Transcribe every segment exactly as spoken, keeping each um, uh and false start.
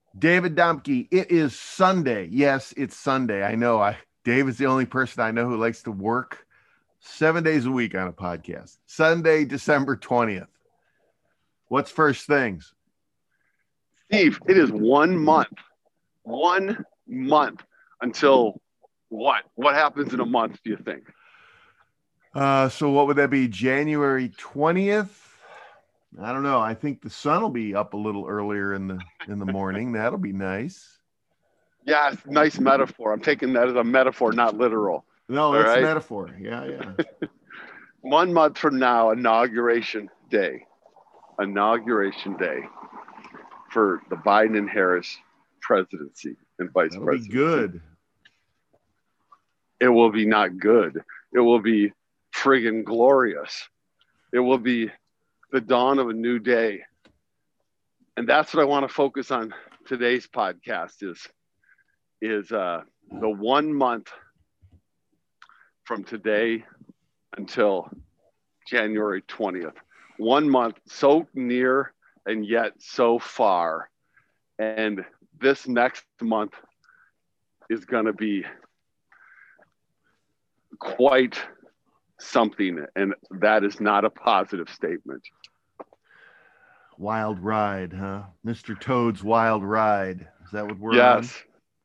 David Domke, it is Sunday. Yes, it's Sunday. I know. I Dave is the only person I know who likes to work seven days a week on a podcast. Sunday, December twentieth. What's first things? Steve, it is one month, one month until what? What happens in a month, do you think? Uh, so what would that be? January twentieth? I don't know. I think the sun will be up a little earlier in the in the morning. That'll be nice. Yeah, nice metaphor. I'm taking that as a metaphor, not literal. No, All that's right. metaphor. Yeah, yeah. One month from now, inauguration day. Inauguration day for the Biden and Harris presidency and vice That'll be presidency. good. It will be not good. It will be friggin' glorious. It will be the dawn of a new day. And that's what I want to focus on today's podcast is, is uh, the one month from today until January twentieth. One month, so near and yet so far. And this next month is going to be quite something. And that is not a positive statement. Wild ride, huh? Mister Toad's wild ride. Is that what we're on? Yes.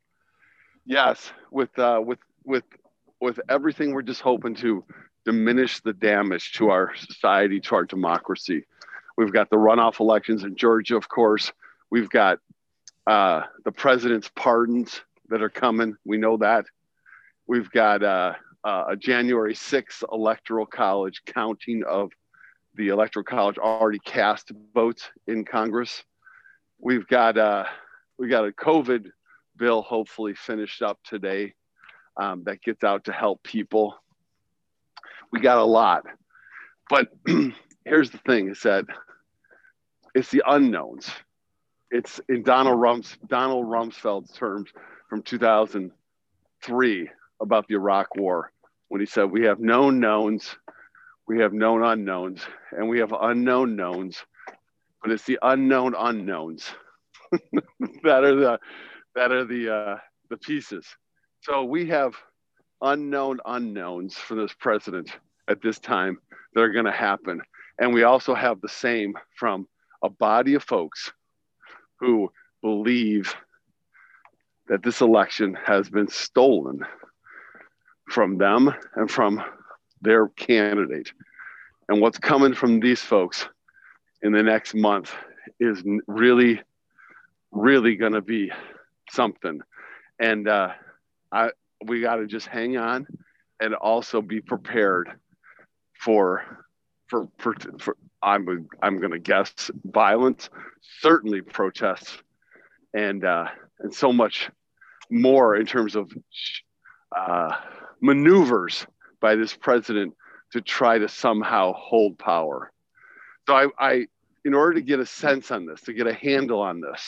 Yes. With, uh, with, with, with everything, we're just hoping to diminish the damage to our society, to our democracy. We've got the runoff elections in Georgia, of course. We've got uh, the president's pardons that are coming. We know that. We've got uh, uh, a January sixth electoral college counting of the electoral college already cast votes in Congress. We've got uh, we got a COVID bill hopefully finished up today um, that gets out to help people. We got a lot, but here's the thing: is that it's the unknowns. It's in Donald Rums Donald Rumsfeld's terms from two thousand three about the Iraq War, when he said, "We have known knowns, we have known unknowns, and we have unknown knowns, but it's the unknown unknowns that are the that are the uh, the pieces." So we have unknown unknowns for this president at this time that are going to happen, and we also have the same from a body of folks who believe that this election has been stolen from them and from their candidate. And what's coming from these folks in the next month is really, really going to be something. And uh, I, we got to just hang on and also be prepared for, for, for, for I'm, I'm going to guess violence, certainly protests, and, uh, and so much more in terms of uh, maneuvers by this president to try to somehow hold power. So I, I, in order to get a sense on this, to get a handle on this,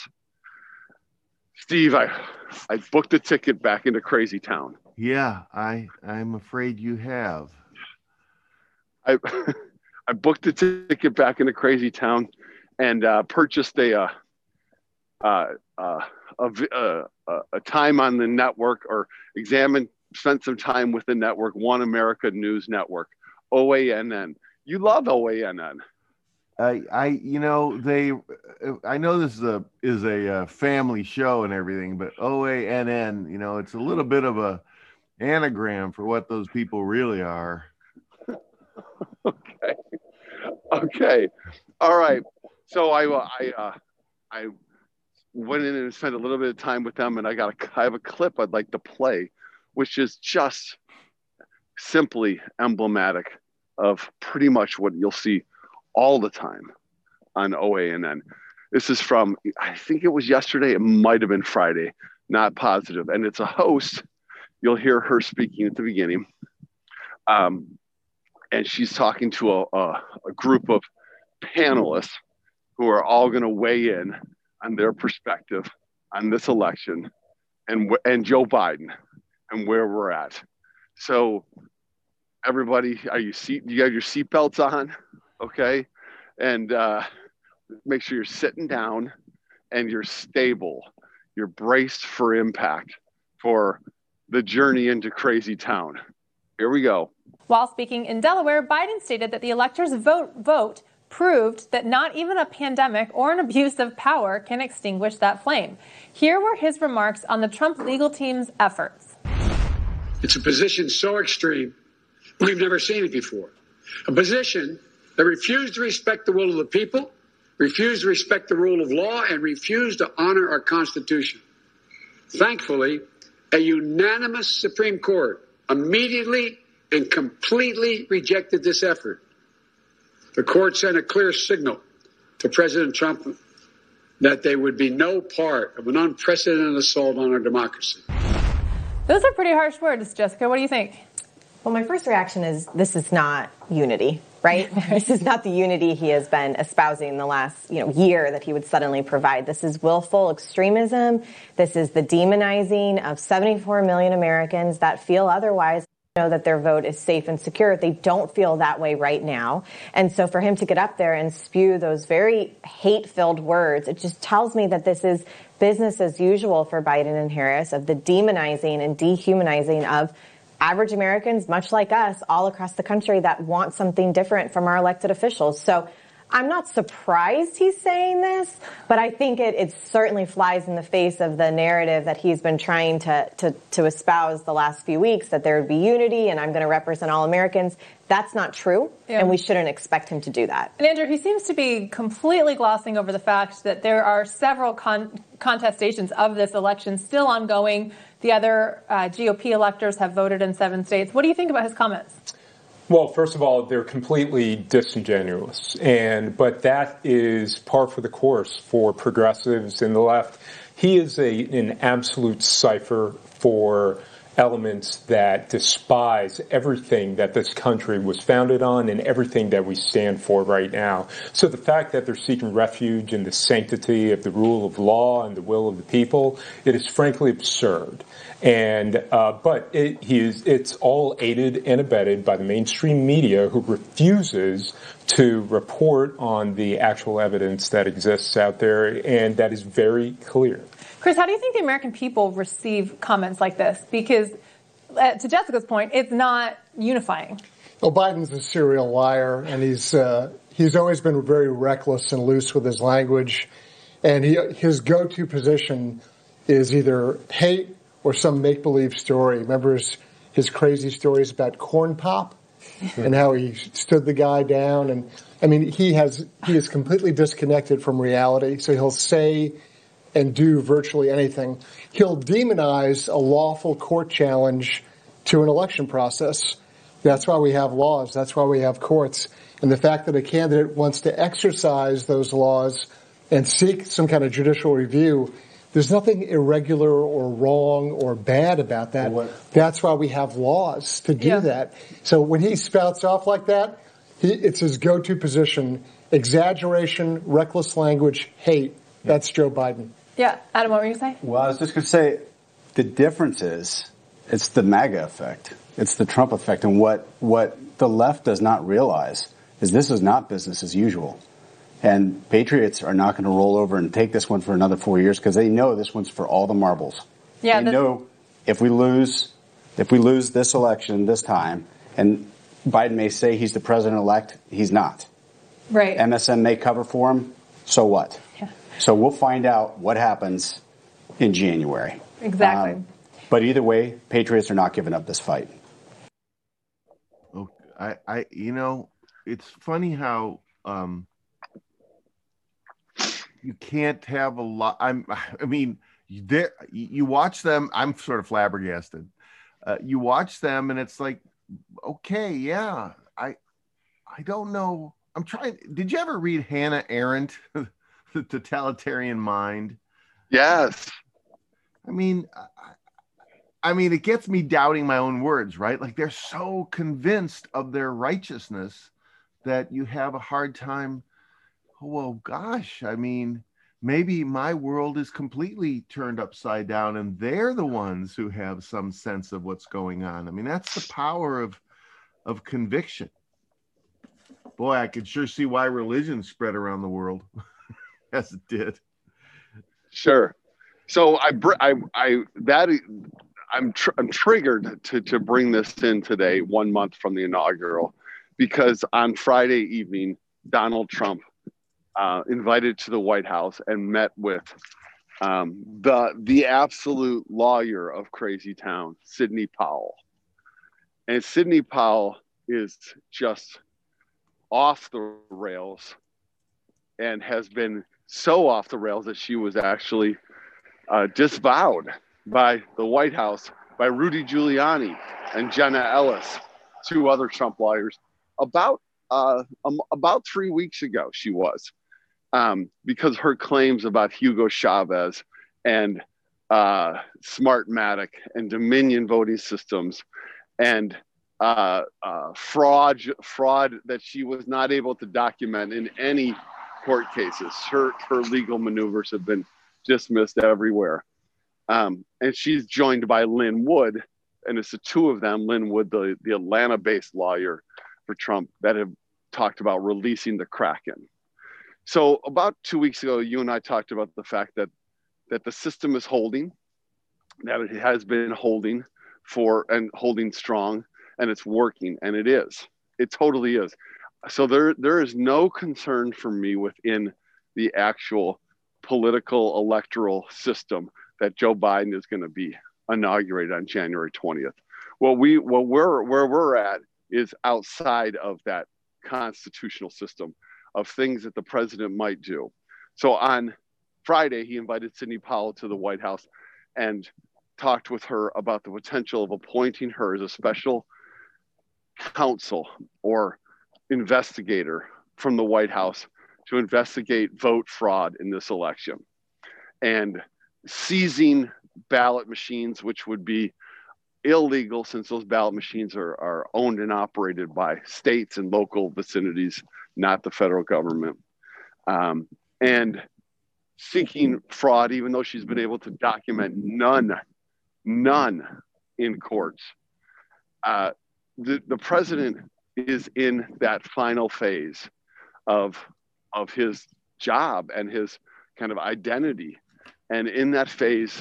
Steve, I, I booked a ticket back into Crazy Town. Yeah, I, I'm afraid you have. I, I booked a ticket back into Crazy Town and uh, purchased a, uh, uh, uh, a, a, a time on the network, or examined, spent some time with the network, One America News Network, O A N N. You love O A N N. I, I, you know, they, I know this is a is a uh, family show and everything, but O A N N, you know, it's a little bit of a anagram for what those people really are. Okay. Okay. All right. So I, I, uh, I went in and spent a little bit of time with them, and I got a, I have a clip I'd like to play, which is just simply emblematic of pretty much what you'll see all the time on O A N N. This is from, I think it was yesterday, it might have been Friday, not positive. And it's a host. You'll hear her speaking at the beginning. Um, and she's talking to a, a, a group of panelists who are all going to weigh in on their perspective on this election and, and Joe Biden and where we're at. So everybody, are you seat? You have your seatbelts on, okay? And uh, make sure you're sitting down and you're stable. you're braced for impact for the journey into crazy town. Here we go. While speaking in Delaware, Biden stated that the electors' vote vote proved that not even a pandemic or an abuse of power can extinguish that flame. Here were his remarks on the Trump legal team's efforts. It's a position so extreme, we've never seen it before. A position that refused to respect the will of the people, refused to respect the rule of law, and refused to honor our Constitution. Thankfully, a unanimous Supreme Court immediately and completely rejected this effort. The court sent a clear signal to President Trump that there would be no part of an unprecedented assault on our democracy. Those are pretty harsh words, Jessica. What do you think? Well, my first reaction is this is not unity, right? This is not the unity he has been espousing the last, you know, year that he would suddenly provide. This is willful extremism. This is the demonizing of seventy-four million Americans that feel otherwise, know that their vote is safe and secure. They don't feel that way right now. And so for him to get up there and spew those very hate-filled words, it just tells me that this is business as usual for Biden and Harris, of the demonizing and dehumanizing of average Americans, much like us, all across the country that want something different from our elected officials. So I'm not surprised he's saying this, but I think it, it certainly flies in the face of the narrative that he's been trying to, to, to espouse the last few weeks, that there would be unity and I'm going to represent all Americans. That's not true, yeah. And we shouldn't expect him to do that. And Andrew, he seems to be completely glossing over the fact that there are several con- contestations of this election still ongoing. The other uh, G O P electors have voted in seven states. What do you think about his comments? Well, first of all, they're completely disingenuous, and but that is par for the course for progressives in the left. He is a an absolute cipher for elements that despise everything that this country was founded on and everything that we stand for right now. So the fact that they're seeking refuge in the sanctity of the rule of law and the will of the people, it is frankly absurd. And uh, but it, he is, it's all aided and abetted by the mainstream media, who refuses to report on the actual evidence that exists out there, and that is very clear. Chris, how do you think the American people receive comments like this? Because, uh, to Jessica's point, it's not unifying. Well, Biden's a serial liar, and he's uh, he's always been very reckless and loose with his language. And he, his go-to position is either hate or some make-believe story. Remember his, his crazy stories about corn pop and how he stood the guy down? And I mean, he has he is completely disconnected from reality. So he'll say and do virtually anything. He'll demonize a lawful court challenge to an election process. That's why we have laws. That's why we have courts. And the fact that a candidate wants to exercise those laws and seek some kind of judicial review, there's nothing irregular or wrong or bad about that. That's why we have laws to do yeah. that. So when he spouts off like that, he, it's his go-to position. Exaggeration, reckless language, hate. That's Joe Biden. Yeah. Adam, what were you saying? Well, I was just going to say the difference is it's the MAGA effect. It's the Trump effect. And what, what the left does not realize is this is not business as usual. And patriots are not going to roll over and take this one for another four years because they know this one's for all the marbles. Yeah, they know if we lose, if we lose this election this time, and Biden may say he's the president-elect, he's not. Right. M S M may cover for him, so what? Yeah. So we'll find out what happens in January. Exactly. Um, but either way, patriots are not giving up this fight. Oh, I, I, you know, it's funny how um, you can't have a lot. I'm, I mean, there you watch them. I'm sort of flabbergasted. Uh, you watch them, and it's like, okay, yeah, I, I don't know. I'm trying. Did you ever read Hannah Arendt, The Totalitarian Mind? Yes. I mean, I, I mean, it gets me doubting my own words, right? Like they're so convinced of their righteousness that you have a hard time. Oh, well, gosh, I mean, maybe my world is completely turned upside down and they're the ones who have some sense of what's going on. I mean, that's the power of, of conviction. Boy, I could sure see why religion spread around the world as it did. Sure. So I, I, I that I'm tr- I'm triggered to to bring this in today, one month from the inaugural, because on Friday evening, Donald Trump uh, invited to the White House and met with um, the the absolute lawyer of Crazy Town, Sidney Powell, and Sidney Powell is just off the rails, and has been so off the rails that she was actually Uh, disavowed by the White House, by Rudy Giuliani and Jenna Ellis, two other Trump lawyers, about uh, um, about three weeks ago. She was um, because her claims about Hugo Chavez and uh, Smartmatic and Dominion voting systems and uh, uh, fraud fraud that she was not able to document in any court cases. Her her legal maneuvers have been dismissed everywhere. Um, and she's joined by Lynn Wood, and it's the two of them, Lynn Wood, the, the Atlanta-based lawyer for Trump, that have talked about releasing the Kraken. So about two weeks ago, you and I talked about the fact that that the system is holding, that it has been holding for and holding strong, and it's working, and it is. It totally is. So there there is no concern for me within the actual political electoral system that Joe Biden is going to be inaugurated on January twentieth. What we what we're where we're at is outside of that constitutional system of things that the president might do. So on Friday, he invited Sidney Powell to the White House and talked with her about the potential of appointing her as a special counsel or investigator from the White House to investigate vote fraud in this election and seizing ballot machines, which would be illegal since those ballot machines are, are owned and operated by states and local vicinities, not the federal government. Um, and seeking fraud, even though she's been able to document none, none in courts. Uh, the, the president is in that final phase of of his job and his kind of identity. And in that phase,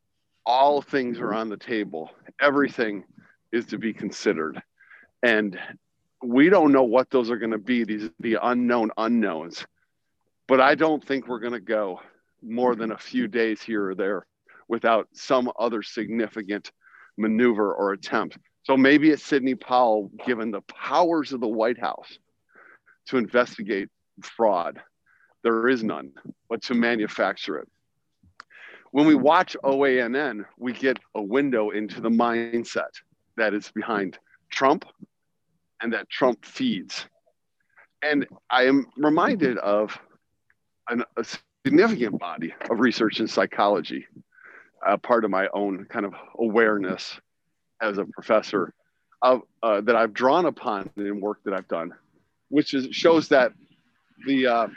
all things are on the table. Everything is to be considered. And we don't know what those are going to be, these the unknown unknowns. But I don't think we're going to go more than a few days here or there without some other significant maneuver or attempt. So maybe it's Sidney Powell, given the powers of the White House to investigate fraud. There is none, but to manufacture it. When we watch O A N N, we get a window into the mindset that is behind Trump and that Trump feeds. And I am reminded of an, a significant body of research in psychology, uh, part of my own kind of awareness as a professor of uh, that I've drawn upon in work that I've done, which is shows that the uh,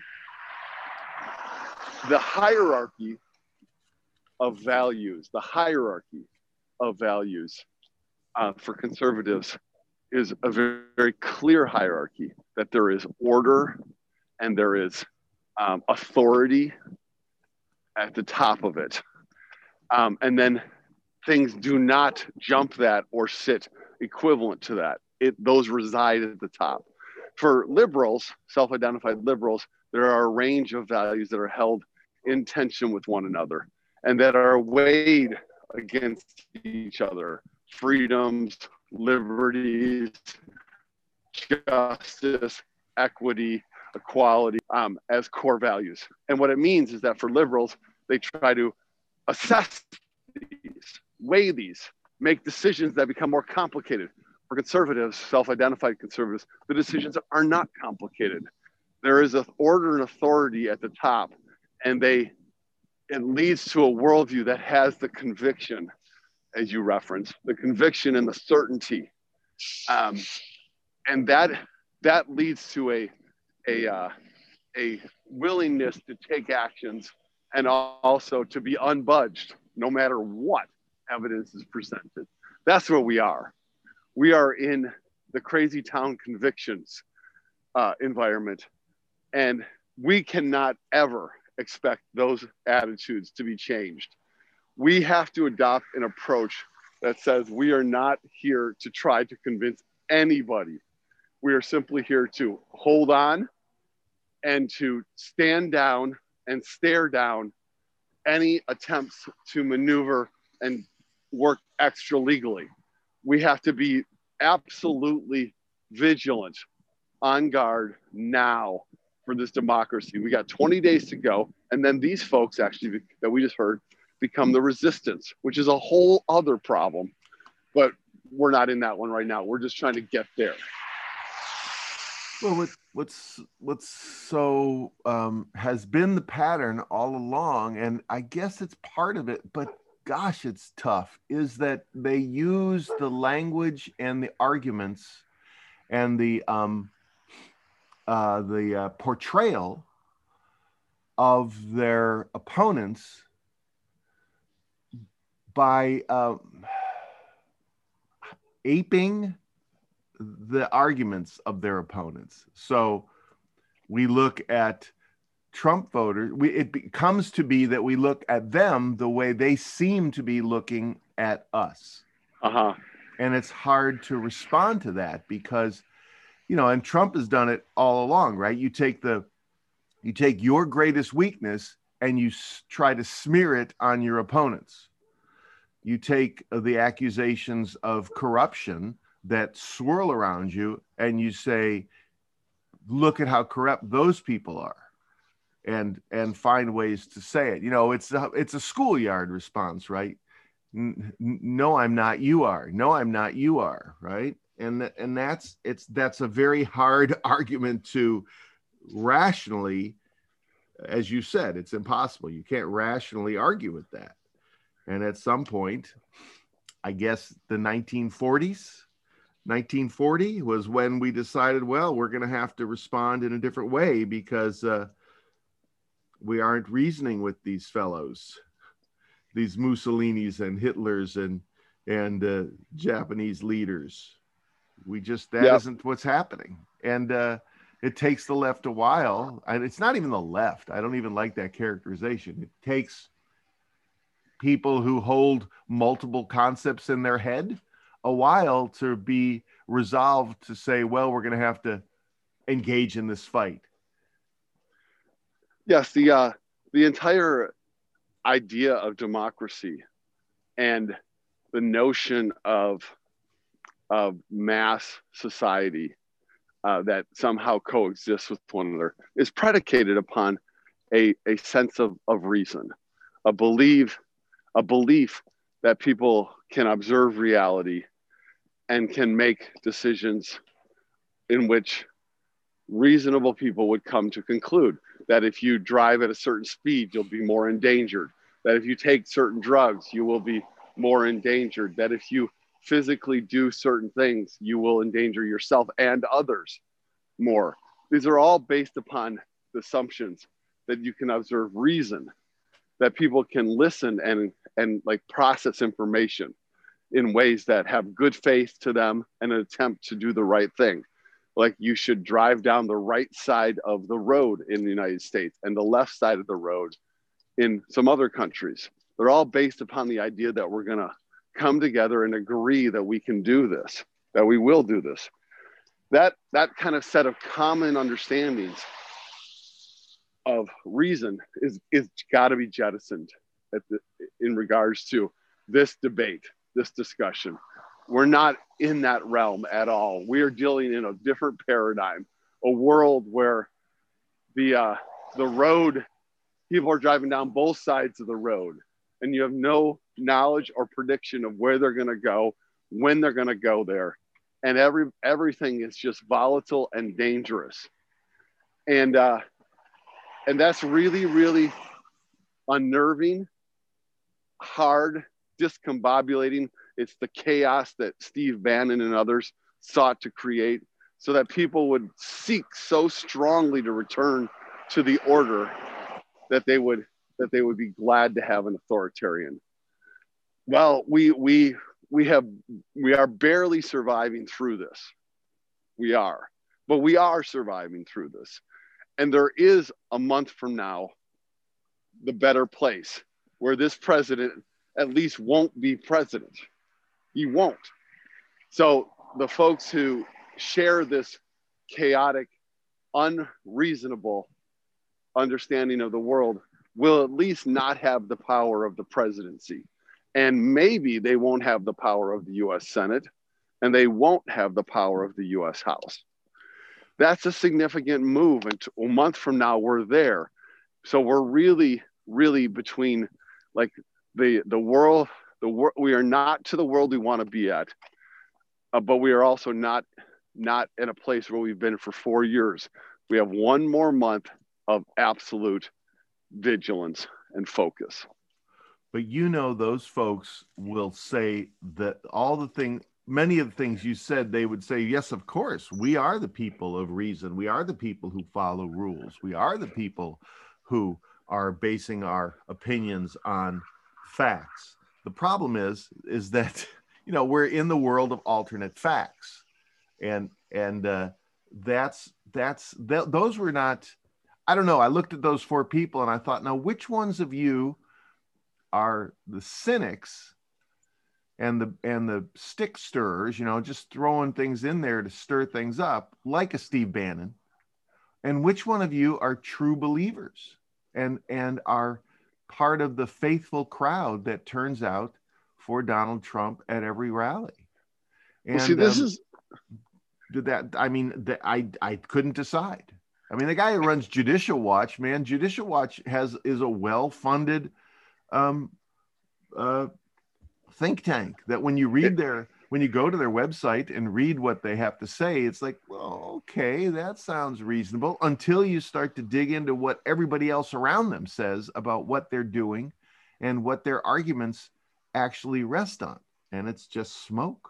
the hierarchy of values, the hierarchy of values uh, for conservatives is a very, very clear hierarchy, that there is order and there is um, authority at the top of it. Um, and then things do not jump that or sit equivalent to that. It, those reside at the top. For liberals, self-identified liberals, there are a range of values that are held in tension with one another and that are weighed against each other. Freedoms, liberties, justice, equity, equality, um, as core values. And what it means is that for liberals, they try to assess these, weigh these, make decisions that become more complicated. For conservatives, self-identified conservatives, the decisions are not complicated. There is an order and authority at the top, and they it leads to a worldview that has the conviction, as you referenced, the conviction and the certainty, um, and that that leads to a a uh, a willingness to take actions and also to be unbudged no matter what evidence is presented. That's where we are. We are in the crazy town convictions uh, environment, and we cannot ever expect those attitudes to be changed. We have to adopt an approach that says we are not here to try to convince anybody. We are simply here to hold on and to stand down and stare down any attempts to maneuver and work extra legally. We have to be absolutely vigilant, on guard now for this democracy. We got twenty days to go. And then these folks actually that we just heard become the resistance, which is a whole other problem. But we're not in that one right now. We're just trying to get there. Well, what, what's what's so um, has been the pattern all along, and I guess it's part of it, but gosh, it's tough, is that they use the language and the arguments and the um, uh, the uh, portrayal of their opponents by uh, aping the arguments of their opponents. So we look at Trump voters, we, it be, comes to be that we look at them the way they seem to be looking at us. Uh-huh. And it's hard to respond to that because, you know, and Trump has done it all along, right? You take the, you take your greatest weakness and you s- try to smear it on your opponents. You take uh, the accusations of corruption that swirl around you and you say, look at how corrupt those people are, and and find ways to say it. You know, it's a, it's a schoolyard response, right? N- no, I'm not, you are. No, I'm not, you are, right? And th- and that's it's that's a very hard argument to rationally, as you said, it's impossible. You can't rationally argue with that. And at some point, I guess the nineteen forties, nineteen forty was when we decided, well, we're going to have to respond in a different way because uh, we aren't reasoning with these fellows, these Mussolinis and Hitlers and and uh, Japanese leaders. We just, that Yep. isn't what's happening. And uh, it takes the left a while. And it's not even the left. I don't even like that characterization. It takes people who hold multiple concepts in their head a while to be resolved to say, well, we're going to have to engage in this fight. Yes, the uh, the entire idea of democracy and the notion of of mass society uh, that somehow coexists with one another is predicated upon a, a sense of, of reason, a belief, a belief that people can observe reality and can make decisions in which reasonable people would come to conclude that if you drive at a certain speed, you'll be more endangered, that if you take certain drugs, you will be more endangered, that if you physically do certain things, you will endanger yourself and others more. These are all based upon the assumptions that you can observe reason, that people can listen and, and like process information in ways that have good faith to them and an attempt to do the right thing. Like you should drive down the right side of the road in the United States and the left side of the road in some other countries. They're all based upon the idea that we're going to come together and agree that we can do this, that we will do this. That, that kind of set of common understandings of reason is, is got to be jettisoned at the, in regards to this debate, this discussion. We're not in that realm at all. We are dealing in a different paradigm, a world where the uh, the road, people are driving down both sides of the road, and you have no knowledge or prediction of where they're going to go, when they're going to go there, and every everything is just volatile and dangerous, and uh, and that's really, really unnerving, hard, discombobulating. It's the chaos that Steve Bannon and others sought to create so that people would seek so strongly to return to the order that they would that they would be glad to have an authoritarian. Well, we we we have we are barely surviving through this. We are, but we are surviving through this. And there is a month from now, the better place where this president at least won't be president. He won't. So the folks who share this chaotic, unreasonable understanding of the world will at least not have the power of the presidency. And maybe they won't have the power of the U S Senate, and they won't have the power of the U S House. That's a significant move. And a month from now, we're there. So we're really, really between like the the world, the world, we are not to the world we want to be at, uh, but we are also not, not in a place where we've been for four years. We have one more month of absolute vigilance and focus. But you know, those folks will say that all the things, many of the things you said, they would say, yes, of course, we are the people of reason. We are the people who follow rules. We are the people who are basing our opinions on facts. The problem is, is that, you know, we're in the world of alternate facts. And, and uh, that's, that's, th- those were not, I don't know. I looked at those four people and I thought, now, which ones of you are the cynics and the and the stick stirrers, you know, just throwing things in there to stir things up, like a Steve Bannon, and which one of you are true believers and and are part of the faithful crowd that turns out for Donald Trump at every rally? And well, see, this um, is did that. I mean, the, I I couldn't decide. I mean, the guy who runs Judicial Watch, man, Judicial Watch has is a well-funded um, uh, think tank that when you read their, when you go to their website and read what they have to say, it's like, well, okay, that sounds reasonable, until you start to dig into what everybody else around them says about what they're doing and what their arguments actually rest on. And it's just smoke.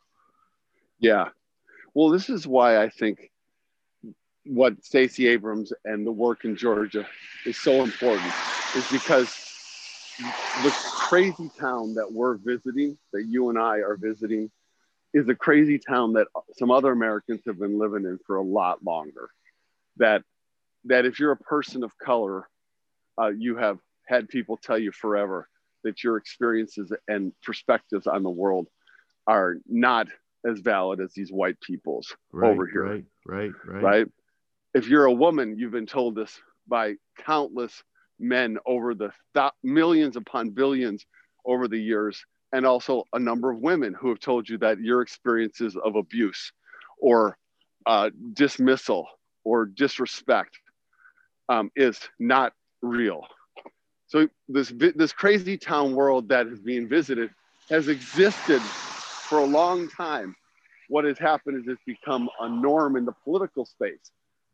Yeah. Well, this is why I think what Stacey Abrams and the work in Georgia is so important, is because the crazy town that we're visiting, that you and I are visiting, is a crazy town that some other Americans have been living in for a lot longer. That, that if you're a person of color, uh, you have had people tell you forever that your experiences and perspectives on the world are not as valid as these white people's right, over here. Right, right, right. Right? If you're a woman, you've been told this by countless men over the th- millions upon billions over the years, and also a number of women who have told you that your experiences of abuse or uh, dismissal or disrespect um, is not real. So this this crazy town world that is being visited has existed for a long time. What has happened is it's become a norm in the political space.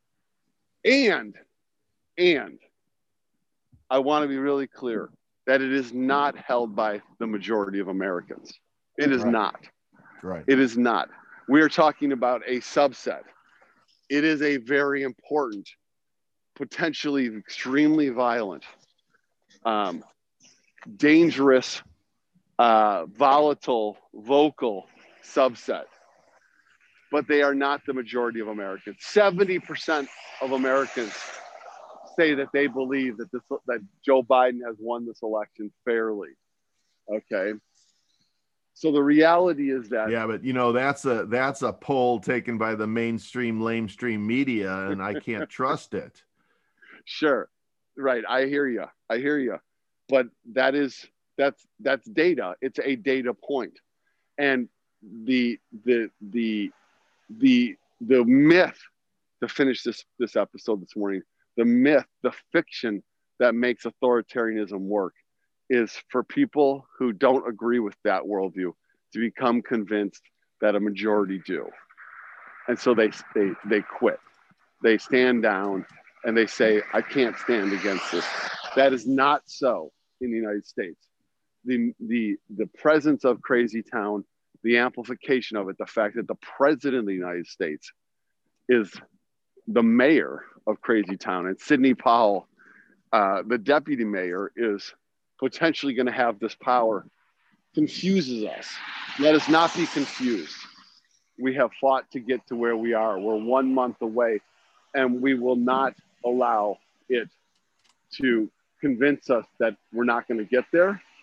And, and I want to be really clear that it is not held by the majority of Americans. It is Right. not. Right. It is not. We are talking about a subset. It is a very important, potentially extremely violent, um, dangerous, uh, volatile, vocal subset. But they are not the majority of Americans. seventy percent of Americans say that they believe that this that Joe Biden has won this election fairly. Okay. So the reality is that Yeah, but you know, that's a that's a poll taken by the mainstream lamestream media, and I can't trust it. Sure. Right. I hear you. I hear you. But that is that's that's data. It's a data point. And the the the the the myth, to finish this this episode this morning, the myth, the fiction that makes authoritarianism work is for people who don't agree with that worldview to become convinced that a majority do. And so they they they quit. They stand down and they say, I can't stand against this. That is not so in the United States. The the the presence of Crazy Town, the amplification of it, the fact that the president of the United States is the mayor of Crazy Town, and Sidney Powell, uh, the deputy mayor, is potentially going to have this power, confuses us. Let us not be confused. We have fought to get to where we are. We're one month away, and we will not allow it to convince us that we're not going to get there.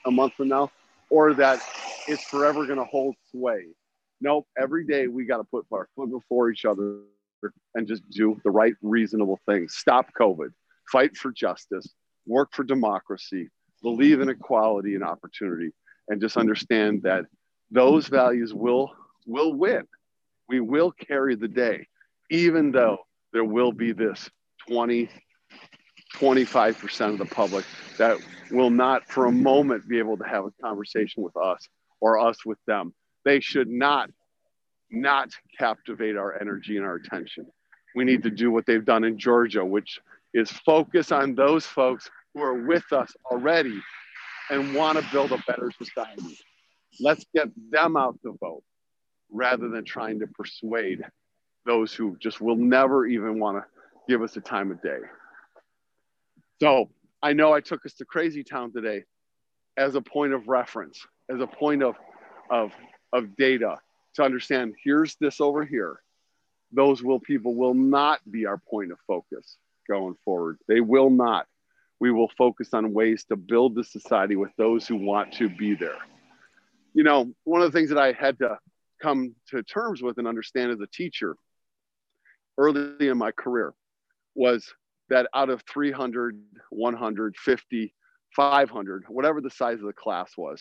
a month from now, or that it's forever going to hold sway. Nope. Every day we got to put our foot before each other and just do the right, reasonable things. Stop COVID, fight for justice, work for democracy, believe in equality and opportunity, and just understand that those values will will win. We will carry the day, even though there will be this twenty, twenty-five percent of the public that will not for a moment be able to have a conversation with us or us with them. They should not, not captivate our energy and our attention. We need to do what they've done in Georgia, which is focus on those folks who are with us already and want to build a better society. Let's get them out to vote rather than trying to persuade those who just will never even want to give us a time of day. So I know I took us to Crazy Town today as a point of reference, as a point of, of, of data to understand here's this over here. Those will people will not be our point of focus going forward. They will not. We will focus on ways to build the society with those who want to be there. You know, one of the things that I had to come to terms with and understand as a teacher early in my career was that out of three hundred, one hundred fifty, five hundred, whatever the size of the class was,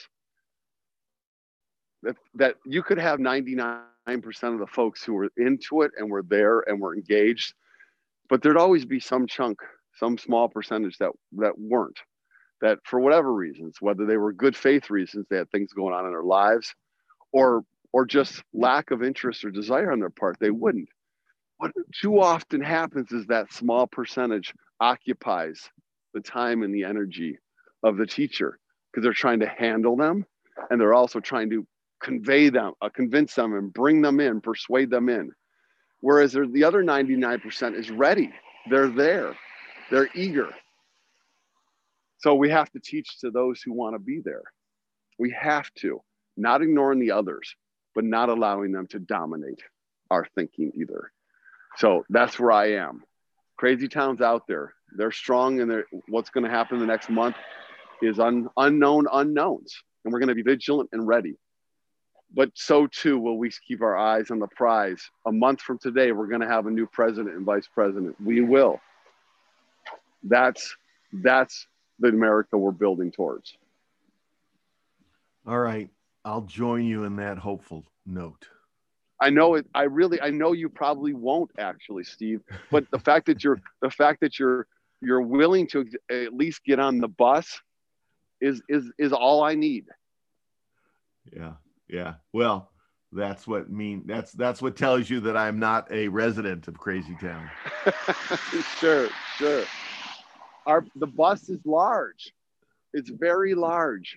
that, that you could have ninety-nine percent of the folks who were into it and were there and were engaged, but there'd always be some chunk, some small percentage that, that weren't, that for whatever reasons, whether they were good faith reasons, they had things going on in their lives, or, or just lack of interest or desire on their part, they wouldn't. What too often happens is that small percentage occupies the time and the energy of the teacher because they're trying to handle them and they're also trying to convey them, uh, convince them and bring them in, persuade them in. Whereas the other ninety-nine percent is ready. They're there. They're eager. So we have to teach to those who want to be there. We have to, not ignoring the others, but not allowing them to dominate our thinking either. So that's where I am. Crazy Town's out there. They're strong, and they're, what's going to happen the next month is un, unknown unknowns. And we're going to be vigilant and ready. But so too will we keep our eyes on the prize. A month from today, we're going to have a new president and vice president. We will. That's, that's the America we're building towards. All right. I'll join you in that hopeful note. I know it. I really, I know you probably won't actually, Steve, but the fact that you're, the fact that you're, you're willing to at least get on the bus is, is, is all I need. Yeah. Yeah. Well, that's what mean. That's, that's what tells you that I'm not a resident of Crazy Town. Sure. Sure. Our, the bus is large. It's very large.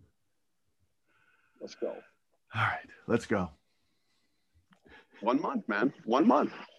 Let's go. All right. Let's go. One month, man. One month.